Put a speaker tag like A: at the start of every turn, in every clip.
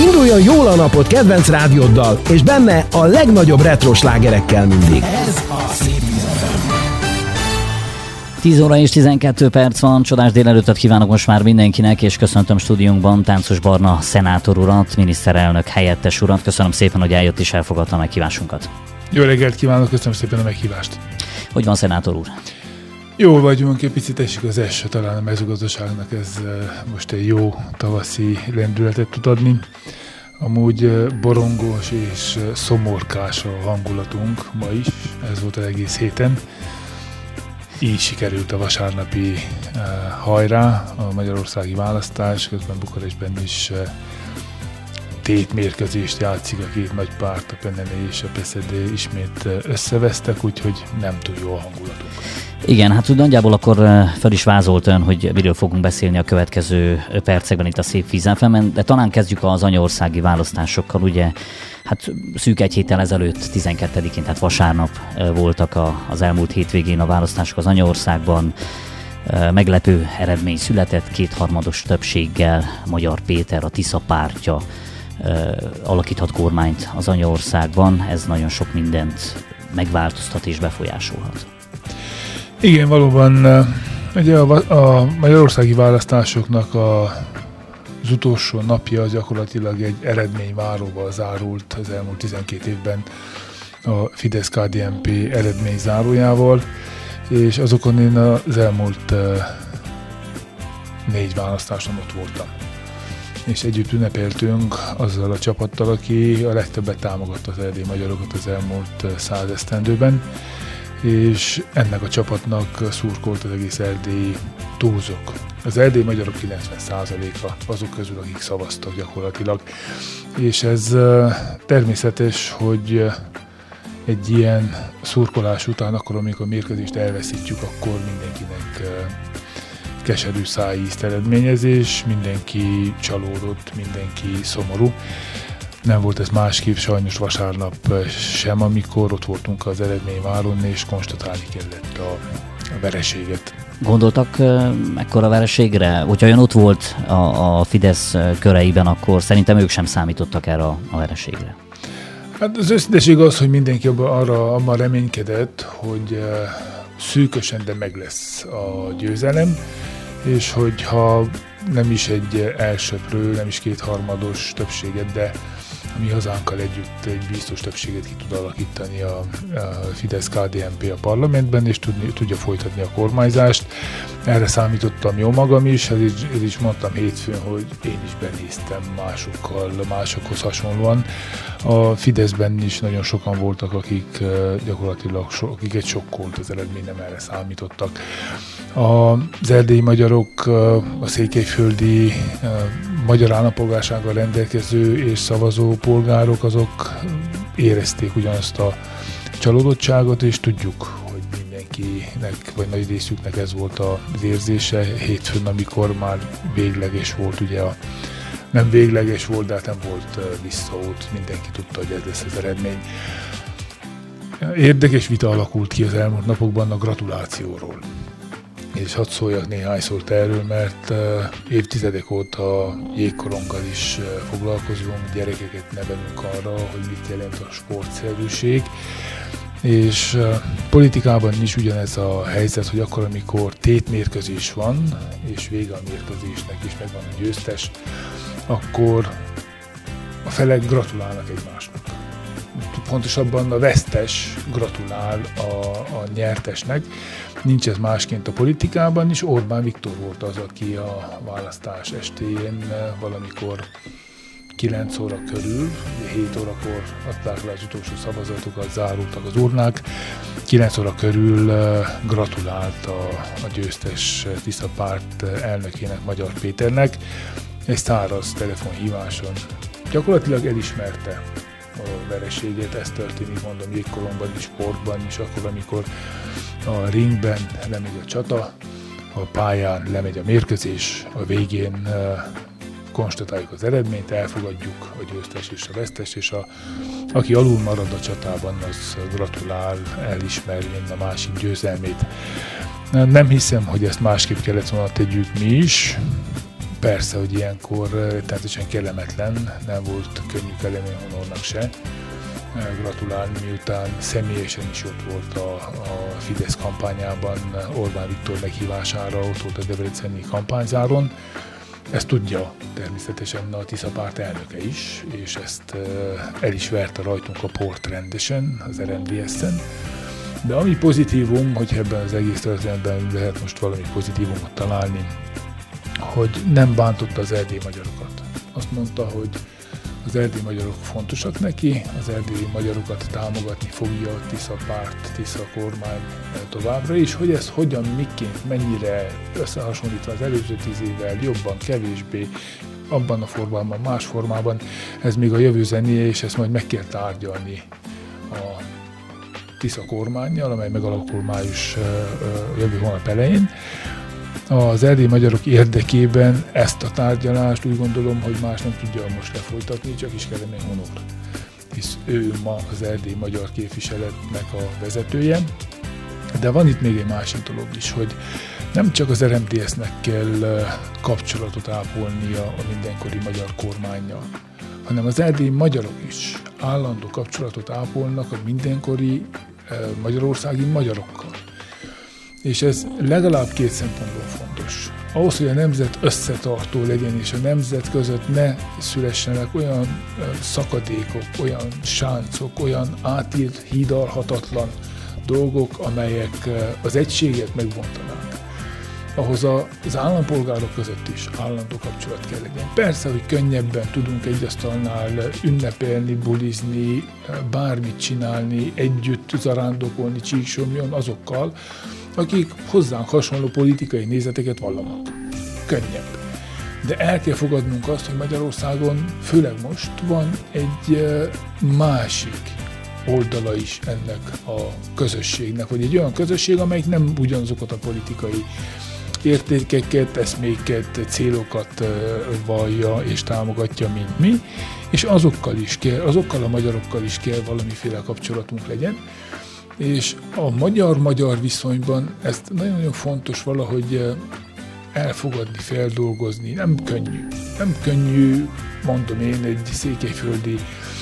A: Induljon jól a napot kedvenc rádióddal, és benne a legnagyobb retro slágerekkel mindig.
B: Ez a Szép Víz FM.
C: 10 óra és 12 perc van, csodás délelőttet kívánok most már mindenkinek, és köszöntöm stúdiónkban Táncos Barna szenátor urat, miniszterelnök helyettes urat. Köszönöm szépen, hogy eljött és elfogadta a meghívásunkat.
D: Jó reggelt kívánok, köszönöm szépen a meghívást.
C: Hogy van, szenátor úr?
D: Jól vagyunk, egy picit esik az eső, talán a mezőgazdaságnak ez most egy jó tavaszi lendületet tud adni. Amúgy borongós és szomorkás a hangulatunk ma is, ez volt az egész héten. Így sikerült a vasárnapi hajrá, a magyarországi választás, közben Bukarestben is tétmérkőzést játszik a két nagy párt, a PNL és a PSD ismét összevesztek, úgyhogy nem túl jó a hangulatunk.
C: Igen, hát úgy nagyjából akkor fel is vázolt ön, hogy miről fogunk beszélni a következő percekben itt a Szép Víz FM-en, de talán kezdjük az anyaországi választásokkal, ugye, hát szűk egy héttel ezelőtt, 12-én, tehát vasárnap voltak az elmúlt hétvégén a választások az anyaországban. Meglepő eredmény született, kétharmados többséggel Magyar Péter, a Tisza pártja alakíthat kormányt az anyaországban. Ez nagyon sok mindent megváltoztat és befolyásolhat.
D: Igen, valóban ugye a magyarországi választásoknak az utolsó napja az gyakorlatilag egy eredményváróval zárult az elmúlt 12 évben a Fidesz-KDNP eredményzárójával, és azokon én az elmúlt 4 választáson ott voltam. És együtt ünnepeltünk azzal a csapattal, aki a legtöbbet támogatta az erdélyi magyarokat az elmúlt 100 esztendőben, és ennek a csapatnak szurkolt az egész erdélyi túlzok. Az erdélyi magyarok 90%-a azok közül, akik szavaztak gyakorlatilag. És ez természetes, hogy egy ilyen szurkolás után, akkor amikor a mérkőzést elveszítjük, akkor mindenkinek keserű szájízt eredményezés, mindenki csalódott, mindenki szomorú. Nem volt ez másképp sajnos vasárnap sem, amikor ott voltunk az eredményváron, és konstatálni kellett a vereséget.
C: Gondoltak ekkora vereségre? Hogyha ön ott volt a Fidesz köreiben, akkor szerintem ők sem számítottak erre a vereségre.
D: Hát az őszinteség az, hogy mindenki abban reménykedett, hogy szűkösen, de meg lesz a győzelem, és hogyha nem is egy elsöprő, nem is kétharmados többséget, de a mi hazánkkal együtt egy biztos többséget ki tud alakítani a Fidesz-KDNP a parlamentben, és tudja folytatni a kormányzást. Erre számítottam jó magam is, ez is mondtam hétfőn, hogy én is benéztem másokhoz hasonlóan. A Fideszben is nagyon sokan voltak, akik gyakorlatilag akiket sokkolt az eredmény, nem erre számítottak. Az erdélyi magyarok, a székelyföldi magyar állampolgársággal rendelkező és szavazó polgárok, azok érezték ugyanazt a csalódottságot, és tudjuk, hogy mindenkinek, vagy nagy részüknek ez volt az érzése hétfőn, amikor már végleges volt, ugye nem végleges volt, de hát nem volt visszaút, mindenki tudta, hogy ez lesz az eredmény. Érdekes vita alakult ki az elmúlt napokban a gratulációról. És hadd szóljak néhány szót erről, mert évtizedek óta jégkoronggal is foglalkozunk, gyerekeket nevelünk arra, hogy mit jelent a sportszerűség, és politikában is ugyanez a helyzet, hogy akkor, amikor tétmérkőzés van, és vége a mérkőzésnek, és megvan a győztes, akkor a felek gratulálnak egymásnak. Pontosabban a vesztes gratulál a nyertesnek. Nincs ez másként a politikában is. Orbán Viktor volt az, aki a választás estéjén valamikor 9 óra körül, 7 órakor adták le az utolsó szavazatokat, zárultak az urnák. 9 óra körül gratulált a győztes Tisza párt elnökének, Magyar Péternek. Egy száraz telefonhíváson gyakorlatilag elismerte a vereséget. Ez történik, mondom, jégkorongban is, sportban is, akkor, amikor a ringben lemegy a csata, a pályán lemegy a mérkőzés, a végén konstatáljuk az eredményt, elfogadjuk a győztes és a vesztes, és aki alul marad a csatában, az gratulál, elismeri a másik győzelmét. Nem hiszem, hogy ezt másképp kellett volna tegyük mi is. Persze, hogy ilyenkor természetesen kellemetlen, nem volt könnyű Kelemény Honornak se gratulálni, miután személyesen is ott volt a Fidesz kampányában, Orbán Viktor meghívására, ott volt a debreceni kampányzáron. Ezt tudja természetesen a Tisza párt elnöke is, és ezt el is verte rajtunk a port rendesen, az RMDS-en. De ami pozitívum, hogy ebben az egész történetben lehet most valami pozitívumot találni, hogy nem bántotta az erdélyi magyarokat. Azt mondta, hogy az erdélyi magyarok fontosak neki, az erdélyi magyarokat támogatni fogja a Tisza párt, Tisza kormány továbbra is, hogy ez hogyan, miként, mennyire összehasonlítva az előző 10 évvel, jobban, kevésbé, abban a formában, más formában, ez még a jövő zenéje, és ezt majd meg kell tárgyalni a Tisza kormánnyal, amely megalakul május jövő hónap elején. Az erdélyi magyarok érdekében ezt a tárgyalást úgy gondolom, hogy más nem tudja most lefolytatni, csak is Kelemény Honor. Hisz ő ma az erdélyi magyar képviseletnek a vezetője. De van itt még egy másik dolog is, hogy nem csak az RMDS-nek kell kapcsolatot ápolnia a mindenkori magyar kormánnyal, hanem az erdélyi magyarok is állandó kapcsolatot ápolnak a mindenkori magyarországi magyarokkal. És ez legalább 2 szempontból fontos. Ahhoz, hogy a nemzet összetartó legyen, és a nemzet között ne szülessenek olyan szakadékok, olyan sáncok, olyan áthidalhatatlan dolgok, amelyek az egységet megbontanák. Ahhoz az állampolgárok között is állandó kapcsolat kell legyen. Persze, hogy könnyebben tudunk egy asztalnál ünnepelni, bulizni, bármit csinálni, együtt zarándokolni, csíksomjon azokkal, akik hozzánk hasonló politikai nézeteket vallanak. Könnyebb. De el kell fogadnunk azt, hogy Magyarországon, főleg most van egy másik oldala is ennek a közösségnek, vagy egy olyan közösség, amelyik nem ugyanazokat a politikai értékeket, eszméket, célokat vallja és támogatja, mint mi, és azokkal a magyarokkal is kell valamiféle kapcsolatunk legyen. És a magyar-magyar viszonyban ezt nagyon-nagyon fontos valahogy elfogadni, feldolgozni. Nem könnyű. Nem könnyű, mondom én, egy székelyföldi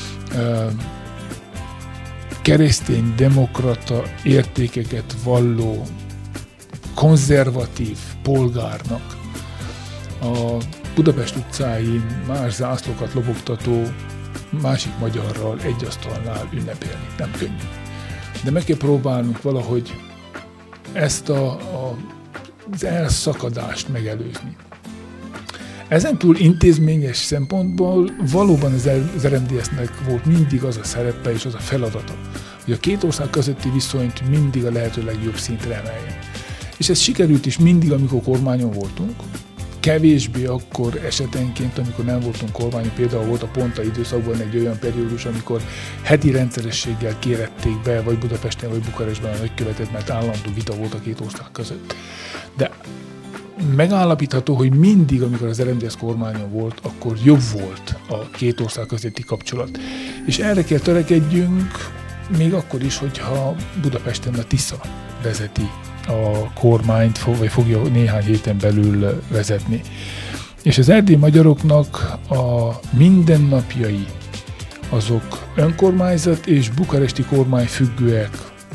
D: keresztény, demokrata értékeket valló, konzervatív polgárnak a Budapest utcáin más zászlókat lobogtató másik magyarral egy asztalnál ünnepelni. Nem könnyű. De meg kell próbálnunk valahogy ezt az elszakadást megelőzni. Ezen túl intézményes szempontból valóban az RMDS-nek volt mindig az a szerepe és az a feladata, hogy a két ország közötti viszonyt mindig a lehető legjobb szintre emeljen. És ez sikerült is mindig, amikor kormányon voltunk, kevésbé akkor esetenként, amikor nem voltunk kormányon, például volt a Ponta időszakban egy olyan periódus, amikor heti rendszerességgel kérették be, vagy Budapesten, vagy Bukarestben a nagykövetet, mert állandó vita volt a két ország között. De megállapítható, hogy mindig, amikor az RMDS kormányon volt, akkor jobb volt a két ország közötti kapcsolat. És erre kell törekedjünk, még akkor is, hogyha Budapesten a Tisza vezeti a kormányt, vagy fogja néhány héten belül vezetni. És az erdélyi magyaroknak a mindennapjai azok önkormányzat és bukaresti kormány függőek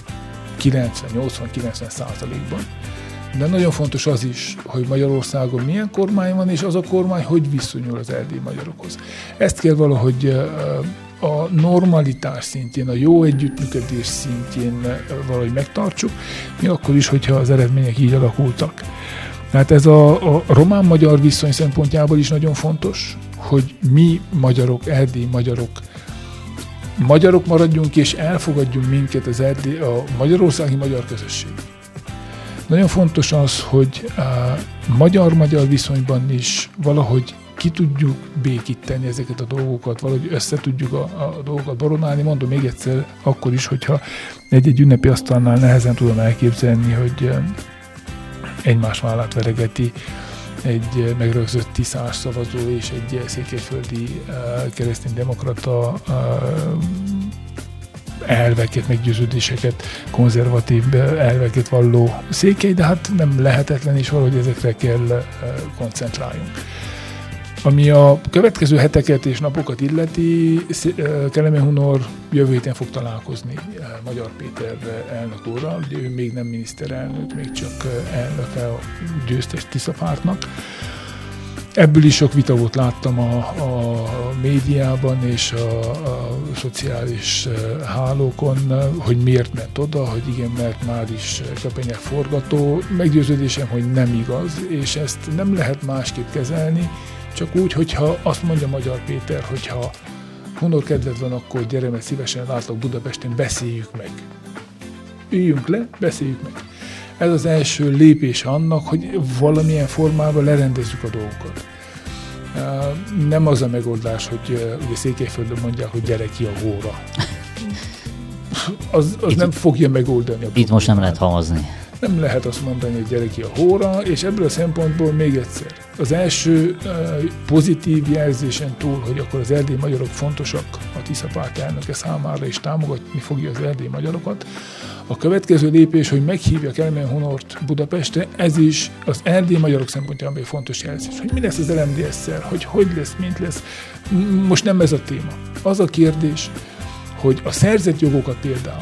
D: 90-80-90%-ban. De nagyon fontos az is, hogy Magyarországon milyen kormány van, és az a kormány hogy viszonyul az erdélyi magyarokhoz. Ezt kell valahogy a normalitás szintjén, a jó együttműködés szintjén valahogy megtartsuk, mi akkor is, hogyha az eredmények így alakultak. Tehát ez a román-magyar viszony szempontjából is nagyon fontos, hogy mi magyarok, erdélyi magyarok maradjunk, és elfogadjunk minket a magyarországi magyar közösség. Nagyon fontos az, hogy magyar-magyar viszonyban is valahogy ki tudjuk békíteni ezeket a dolgokat, valahogy össze tudjuk a dolgokat baronálni. Mondom még egyszer, akkor is, hogyha egy ünnepi asztalnál nehezen tudom elképzelni, hogy egymás vállát veregeti egy megrögzött tiszás szavazó és egy székelyföldi kereszténydemokrata elveket, meggyőződéseket, konzervatív elveket valló székely, de hát nem lehetetlen, és valahogy ezekre kell koncentráljunk. Ami a következő heteket és napokat illeti, Kelemen Hunor jövő héten fog találkozni Magyar Péter elnök úrral, ugye ő még nem miniszterelnök, még csak elnöke a győztes Tisza pártnak. Ebből is sok vita volt, láttam a médiában és a szociális hálókon, hogy miért ment oda, hogy igen, mert már is Köpenyek forgató. Meggyőződésem, hogy nem igaz, és ezt nem lehet másképp kezelni, csak úgy, hogyha azt mondja Magyar Péter, hogyha Hunor kedved van, akkor gyere, mert szívesen látok Budapesten, beszéljük meg. Üljünk le, beszéljük meg. Ez az első lépés annak, hogy valamilyen formában lerendezzük a dolgokat. Nem az a megoldás, hogy ugye Székelyföldön mondják, hogy gyere ki a hóra. Az nem fogja megoldani a problémát.
C: Itt most nem lehet havazni.
D: Nem lehet azt mondani, hogy gyere ki a hóra, és ebből a szempontból még egyszer. Az első pozitív jelzésen túl, hogy akkor az erdélyi magyarok fontosak a Tisza párt elnöke számára, és támogatni fogja az erdélyi magyarokat. A következő lépés, hogy meghívja Kelemen Hunort Budapestre, ez is az erdélyi magyarok szempontjából egy fontos jelzés. Hogy mi lesz az LMDS-szel, hogy lesz, mint lesz. Most nem ez a téma. Az a kérdés, hogy a szerzett jogokat például,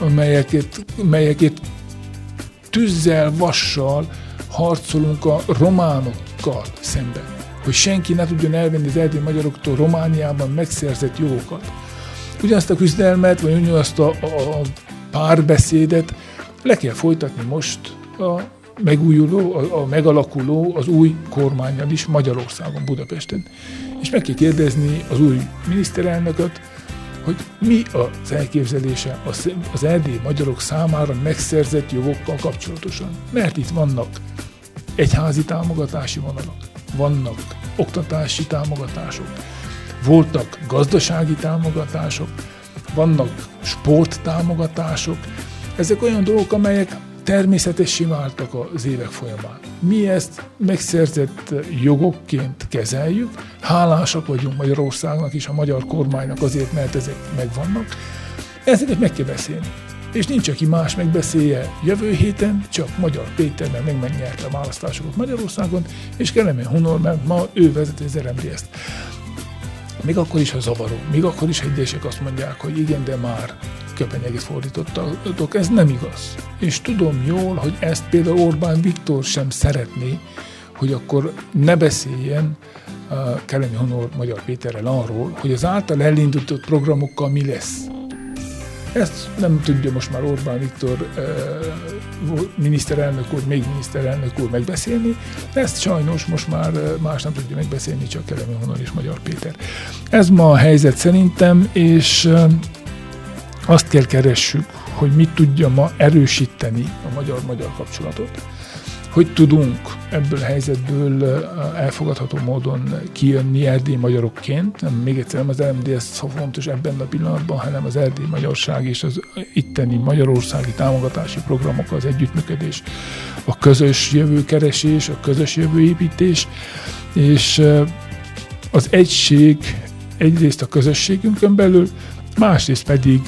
D: melyeket tűzzel, vassal harcolunk a románokkal szemben, hogy senki ne tudjon elvenni az erdélyi magyaroktól Romániában megszerzett jogokat. Ugyanazt a küzdelmet, vagy ugyanazt a párbeszédet le kell folytatni most a megújuló, a megalakuló, az új kormánnyal is Magyarországon, Budapesten. És meg kell kérdezni az új miniszterelnököt, hogy mi az elképzelése az erdélyi magyarok számára megszerzett jogokkal kapcsolatosan. Mert itt vannak egyházi támogatási vonalak, vannak oktatási támogatások, voltak gazdasági támogatások, vannak sporttámogatások. Ezek olyan dolgok, amelyek természetessé váltak az évek folyamán. Mi ezt megszerzett jogokként kezeljük, hálásak vagyunk Magyarországnak és a magyar kormánynak azért, mert ezek megvannak. Ezeket meg kell beszélni. És nincs, aki más megbeszélje jövő héten, csak Magyar Péter, mert megnyerte a választásokat Magyarországon, és Kelemen Hunor, mert ma ő vezeti az RMDS-t. Még akkor is, ha zavaró, még akkor is, ha egyesek azt mondják, hogy igen, de már Köpenyegét fordítottak, ez nem igaz. És tudom jól, hogy ezt például Orbán Viktor sem szeretné, hogy akkor ne beszéljen Kelemen Hunor Magyar Péterrel arról, hogy az által elindított programokkal mi lesz. Ezt nem tudja most már Orbán Viktor miniszterelnök úr, még miniszterelnök úr megbeszélni, de ezt sajnos most már más nem tudja megbeszélni, csak Kelemen Hunor és Magyar Péter. Ez ma a helyzet szerintem, és azt kell keressük, hogy mit tudja ma erősíteni a magyar-magyar kapcsolatot, hogy tudunk ebből a helyzetből elfogadható módon kijönni erdélyi magyarokként. Még egyszer nem az RMDS fontos ebben a pillanatban, hanem az erdélyi magyarság és az itteni magyarországi támogatási programok, az együttműködés, a közös jövőkeresés, a közös jövőépítés, és az egység egyrészt a közösségünkön belül, másrészt pedig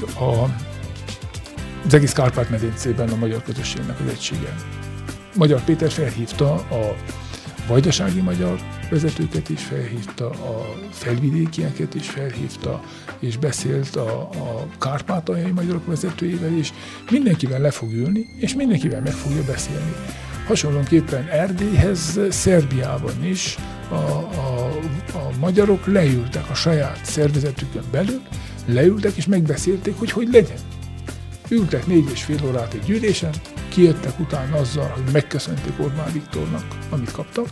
D: az egész Kárpát-medencében a magyar közösségnek az egysége. Magyar Péter felhívta a vajdasági magyar vezetőket is, felhívta a felvidékieket is, felhívta és beszélt a kárpátaljai magyarok vezetőivel is. Mindenkivel le fog ülni, és mindenkivel meg fogja beszélni. Hasonlóképpen Erdélyhez, Szerbiában is a magyarok leültek a saját szervezetükön belül, leültek és megbeszélték, hogy legyen. Ültek 4,5 órát egy gyűlésen, kijöttek utána azzal, hogy megköszönték Orbán Viktornak, amit kaptak.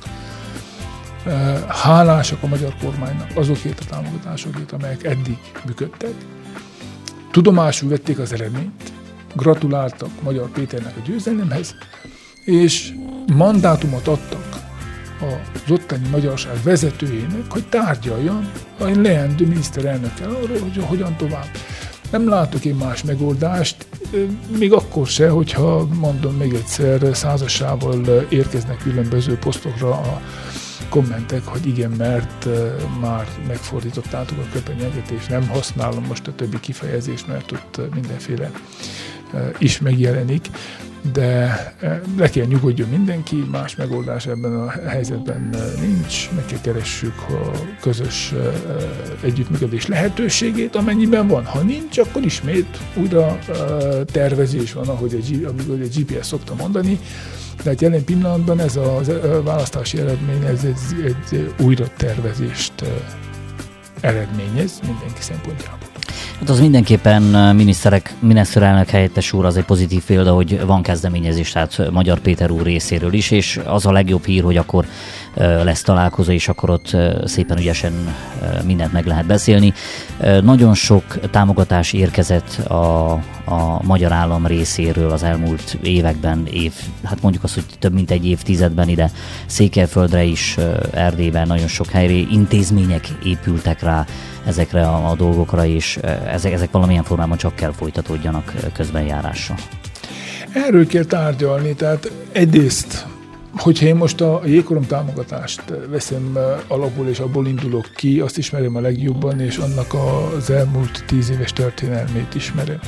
D: Hálásak a magyar kormánynak azokért a támogatásokért, amelyek eddig működtek. Tudomásul vették az eredményt, gratuláltak Magyar Péternek a győzelemhez, és mandátumot adtak az ottani magyarság vezetőjének, hogy tárgyaljon a leendő miniszterelnökkel arról, hogy hogyan tovább. Nem látok én más megoldást, még akkor se, hogyha mondom még egyszer százasával érkeznek különböző posztokra a kommentek, hogy igen, mert már megfordítottátok a Köpenyeget, és nem használom most a többi kifejezést, mert ott mindenféle is megjelenik. de le kell nyugodjon mindenki, más megoldás ebben a helyzetben nincs, meg kell keressük a közös együttműködés lehetőségét, amennyiben van. Ha nincs, akkor ismét újra tervezés van, ahogy a GPS szokta mondani, de hát jelen pillanatban ez a választási eredmény, ez egy újra tervezést eredményez mindenki szempontjából.
C: Hát az mindenképpen miniszterelnök helyettes úr az egy pozitív példa, hogy van kezdeményezés, tehát Magyar Péter úr részéről is, és az a legjobb hír, hogy akkor lesz találkozó, és akkor ott szépen ügyesen mindent meg lehet beszélni. Nagyon sok támogatás érkezett a magyar állam részéről az elmúlt években, hát mondjuk azt, hogy több mint egy évtizedben ide Székelyföldre is, Erdélyben nagyon sok helyre intézmények épültek rá ezekre a dolgokra, és ezek valamilyen formában csak kell folytatódjanak közbenjárással.
D: Erről kell tárgyalni, tehát egyrészt, hogyha én most a jégkorong támogatást veszem alapul, és abból indulok ki, azt ismerem a legjobban, és annak az elmúlt 10 éves történelmét ismerem.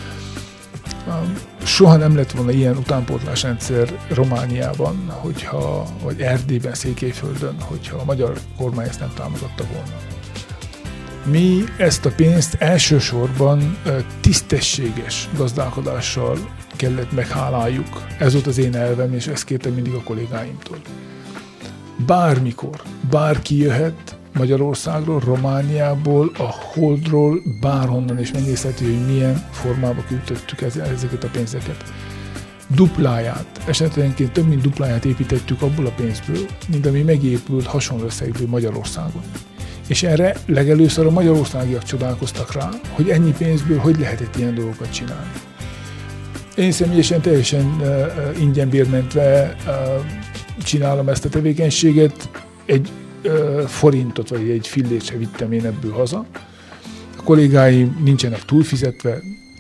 D: Soha nem lett volna ilyen utánpótlásrendszer Romániában, vagy Erdélyben, Székelyföldön, hogyha a magyar kormány ezt nem támogatta volna. Mi ezt a pénzt elsősorban tisztességes gazdálkodással kellett megháláljuk. Ez volt az én elvem, és ezt kértem mindig a kollégáimtól. Bármikor, bárki jöhet Magyarországról, Romániából, a Holdról, bárhonnan, és megnézheti, hogy milyen formába küldöttük ezeket a pénzeket. Dupláját, esetenként több mint dupláját építettük abból a pénzből, mint ami megépült hasonló összegből Magyarországon. És erre legelőször a magyarországiak csodálkoztak rá, hogy ennyi pénzből hogy lehetett ilyen dolgokat csinálni. Én személyesen teljesen ingyen bérmentve csinálom ezt a tevékenységet, egy forintot vagy egy fillért se vittem én ebből haza. A kollégáim nincsenek túlfizetve,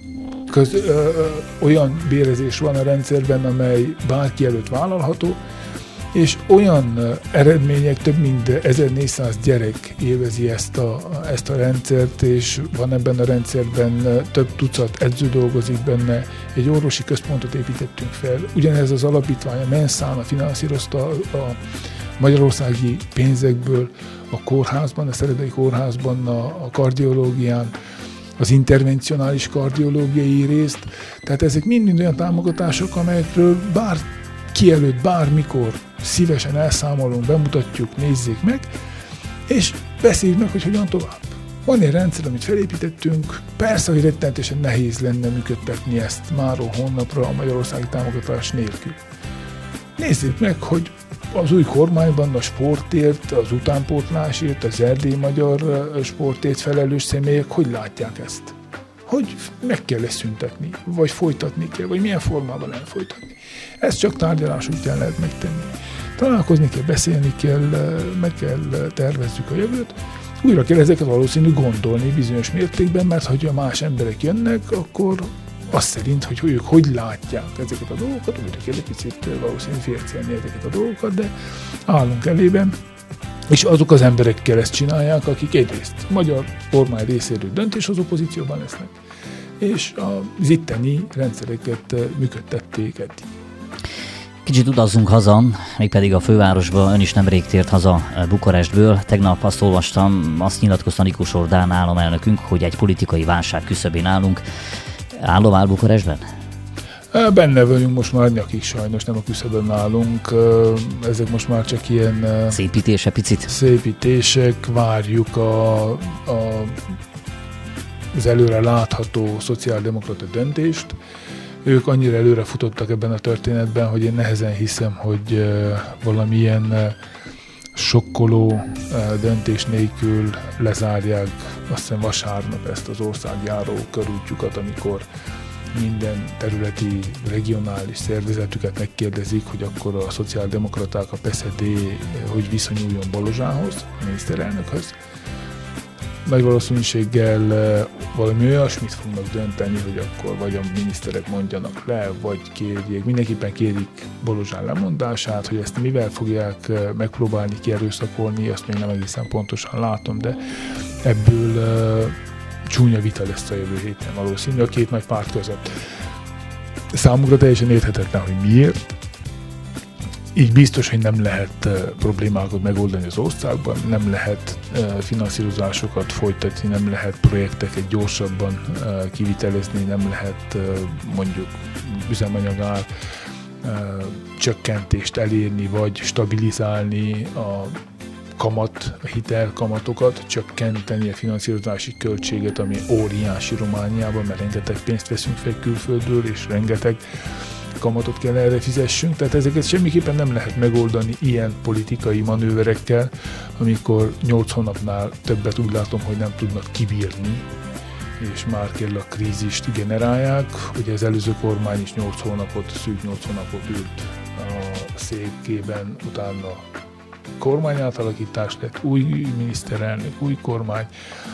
D: olyan bérezés van a rendszerben, amely bárki előtt vállalható, és olyan eredmények, több mint 1400 gyerek élvezi ezt a rendszert, és van ebben a rendszerben több tucat edző dolgozik benne, egy orvosi központot építettünk fel. Ugyanez az alapítvány, a Menszána finanszírozta a magyarországi pénzekből a kórházban, a Szeredai kórházban, a kardiológián, az intervencionális kardiológiai részt. Tehát ezek mind olyan támogatások, amelyekről bárki előtt, bármikor szívesen elszámolunk, bemutatjuk, nézzék meg, és beszéljük meg, hogy hogyan tovább. Van egy rendszer, amit felépítettünk, persze, hogy rettenetesen nehéz lenne működtetni ezt máról hónapra a magyarországi támogatás nélkül. Nézzék meg, hogy az új kormányban a sportért, az utánpótlásért, az erdélyi magyar sportért felelős személyek hogy látják ezt? Hogy meg kell ezt szüntetni, vagy folytatni kell, vagy milyen formában lehet folytatni. Ezt csak tárgyalás útján lehet megtenni. Találkozni kell, beszélni kell, meg kell tervezzük a jövőt. Újra kell ezeket valószínű gondolni bizonyos mértékben, mert ha más emberek jönnek, akkor azt szerint, hogy ők hogy látják ezeket a dolgokat, újra kell egy picit valószínű fércelni ezeket a dolgokat, de állunk elében, és azok az emberekkel ezt csinálják, akik egyrészt magyar kormány részéről döntéshozó pozícióban lesznek, és az itteni rendszereket működtették eddig.
C: Kicsit utazzunk haza, mégpedig a fővárosba. Ön is nemrég tért haza Bukarestből. Tegnap azt olvastam, azt nyilatkozta Nikos Orbán államelnökünk, hogy egy politikai válság küszöbén állunk. Álló áll Bukarestben?
D: Benne vagyunk most már nyakig, sajnos nem a küszöbön állunk. Ezek most már csak ilyen...
C: Szépítése picit?
D: Szépítések, várjuk az előre látható szociáldemokrata döntést. Ők annyira előre futottak ebben a történetben, hogy én nehezen hiszem, hogy valamilyen sokkoló döntés nélkül lezárják azt hiszem vasárnap ezt az országjáró körútjukat, amikor minden területi, regionális szervezetüket megkérdezik, hogy akkor a szociáldemokraták, a PSD hogy viszonyuljon Balozsához, a miniszterelnökhöz. Nagy valószínűséggel valami olyasmit fognak dönteni, hogy akkor vagy a miniszterek mondjanak le, vagy kérjék, mindenképpen kérik Balozsán lemondását, hogy ezt mivel fogják megpróbálni kierőszakolni, azt még nem egészen pontosan látom, de ebből csúnya vita lesz a jövő héten valószínű a két nagy párt között. Számunkra teljesen érthetetlen, hogy miért. Így biztos, hogy nem lehet problémákat megoldani az országban, nem lehet finanszírozásokat folytatni, nem lehet projekteket gyorsabban kivitelezni, nem lehet mondjuk üzemanyagár csökkentést elérni, vagy stabilizálni a hitelkamatokat, csökkenteni a finanszírozási költséget, ami óriási Romániában, mert rengeteg pénzt veszünk fel külföldről, és rengeteg kamatot kell erre fizessünk, tehát ezeket semmiképpen nem lehet megoldani ilyen politikai manőverekkel, amikor 8 hónapnál többet úgy látom, hogy nem tudnak kibírni, és már kell a krízist generálják. Ugye az előző kormány is szűk 8 hónapot ült a székében, utána kormányátalakítás lett, új miniszterelnök, új kormány.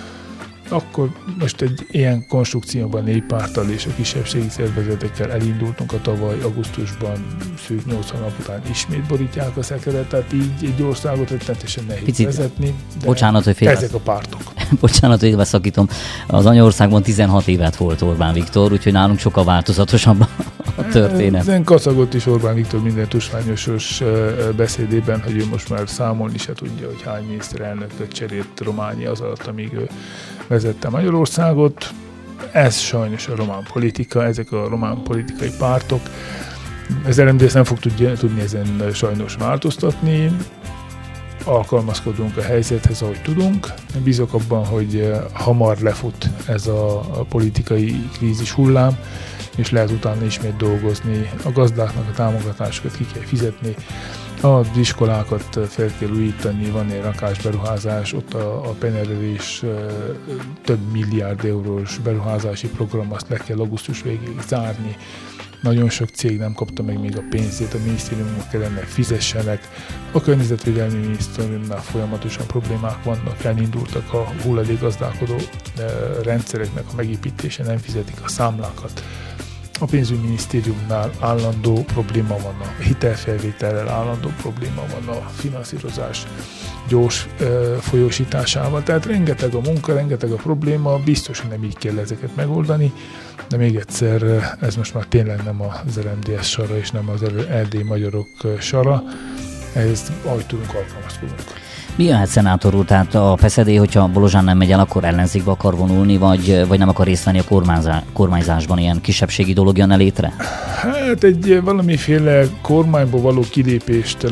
D: Akkor most egy ilyen konstrukcióban néppárttal és a kisebbségi szervezetekkel elindultunk a tavaly augusztusban, szűk 8 hónap után ismét borítják a szekeret, tehát így egy országot rettenetesen nehéz vezetni.
C: Bocsánat, hogy
D: ezek a pártok.
C: Bocsánat, hogy beszakítom. Az anyaországban 16 évet volt Orbán Viktor, úgyhogy nálunk sokkal változatosabb a történet.
D: Ezen kacagott is Orbán Viktor minden tusványosos beszédében, hogy ő most már számolni se tudja, hogy hány miniszterelnököt cserélt Románia az alatt, amíg ő vezette Magyarországot. Ez sajnos a román politika, ezek a román politikai pártok. Az RMDSZ nem fog tudni ezen sajnos változtatni. Alkalmazkodunk a helyzethez, ahogy tudunk. Bízok abban, hogy hamar lefut ez a politikai krízis hullám, és lehet utána ismét dolgozni. A gazdáknak a támogatásokat ki kell fizetni, az iskolákat fel kell újítani, van egy rakásberuházás, ott a penerelés több milliárd eurós beruházási program, azt le kell augusztus végéig zárni. Nagyon sok cég nem kapta meg még a pénzét, a minisztériumok kellene fizessenek. A környezetvédelmi minisztériumnál folyamatosan problémák vannak, elindultak a hulladékgazdálkodó rendszereknek a megépítése, nem fizetik a számlákat. A pénzügyminisztériumnál állandó probléma van, a hitelfelvétellel állandó probléma van, a finanszírozás gyors folyósításával. Tehát rengeteg a munka, rengeteg a probléma, biztos, hogy nem így kell ezeket megoldani, de még egyszer, ez most már tényleg nem az RMDSZ sara, és nem az erdélyi magyarok sara, ehhez ahogy tudunk alkalmazkodunk.
C: Mi jöhet, szenátor úr? Tehát a PSZD, hogyha Bolozsán nem megy el, akkor ellenzékbe akar vonulni, vagy nem akar részt venni a kormányzásban? Ilyen kisebbségi dolog jönne létre?
D: Hát egy valamiféle kormányból való kilépést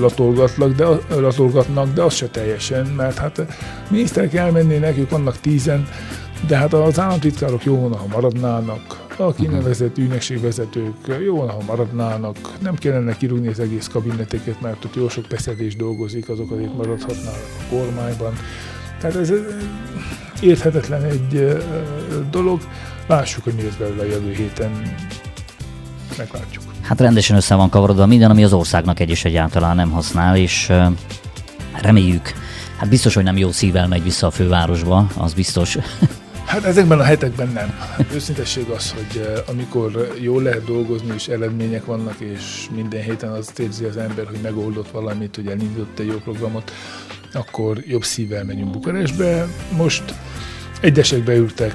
D: latolgatnak, de az se teljesen, mert hát miniszterek elmennének, ők vannak 10-en, de hát az államtitkárok jó volna, ha maradnának, a kinevezett ügynökségvezetők jó volna, ha maradnának, nem kellene kirúgni az egész kabineteket, mert ott jó sok peszedés dolgozik, azok azért maradhatnának a kormányban. Tehát ez érthetetlen egy dolog. Lássuk, hogy mi lesz belőle a jövő héten, meglátjuk.
C: Hát rendesen össze van kavarodva minden, ami az országnak egy és egyáltalán nem használ, és reméljük, hát biztos, hogy nem jó szívvel megy vissza a fővárosba, az biztos.
D: Hát ezekben a hetekben nem. Őszintesség az, hogy amikor jól lehet dolgozni, és eredmények vannak, és minden héten azt érzi az ember, hogy megoldott valamit, hogy elindított egy jó programot, akkor jobb szívvel megyünk Bukarestbe. Most egyesek beültek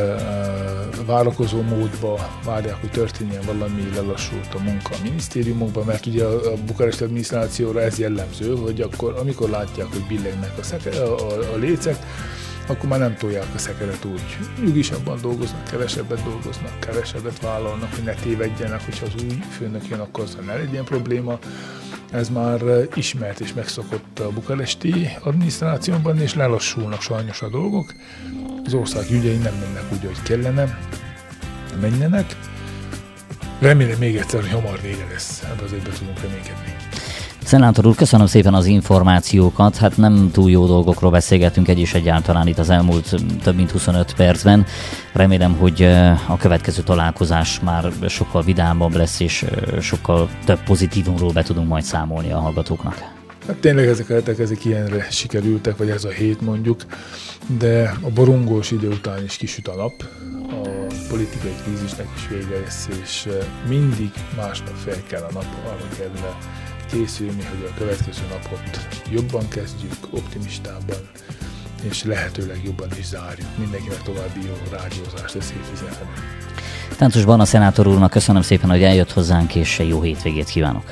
D: várakozó módba, várják, hogy történjen valami, lelassult a munka a minisztériumokban, mert ugye a bukaresti adminisztrációra ez jellemző, hogy akkor, amikor látják, hogy billegnek a lécek, akkor már nem tolják a szekeret úgy. Nyugisabban dolgoznak, kevesebbet vállalnak, hogy ne tévedjenek, hogyha az új főnök jön, akkor azzal ne legyen probléma. Ez már ismert és megszokott a bukaresti adminisztrációban, és lelassulnak sajnos a dolgok. Az ország ügyei nem mennek úgy, hogy kellene menjenek. Remélem még egyszer, hogy hamar vége lesz. Ebben azért be tudunk reménykedni.
C: Szenátor úr, köszönöm szépen az információkat. Hát nem túl jó dolgokról beszélgetünk egy és egyáltalán itt az elmúlt több mint 25 percben. Remélem, hogy a következő találkozás már sokkal vidámabb lesz, és sokkal több pozitívumról be tudunk majd számolni a hallgatóknak.
D: Hát tényleg ezek a hetek, ezek ilyenre sikerültek, vagy ez a hét mondjuk, de a borongós idő után is kisüt a nap, a politikai krízisnek is vége lesz, és mindig másnap fel kell a nap, arra kell készülni, hogy a következő napot jobban kezdjük, optimistában, és lehetőleg jobban is zárjuk. Mindenkinek további jó rádiózást a Szép Vizen.
C: Táncos Barna szenátor úrnak köszönöm szépen, hogy eljött hozzánk, és jó hétvégét kívánok.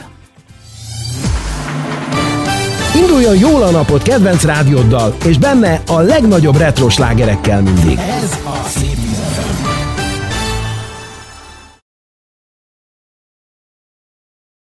A: Induljon jól a napot kedvenc rádióddal, és benne a legnagyobb retro slágerekkel mindig.
B: Ez a szép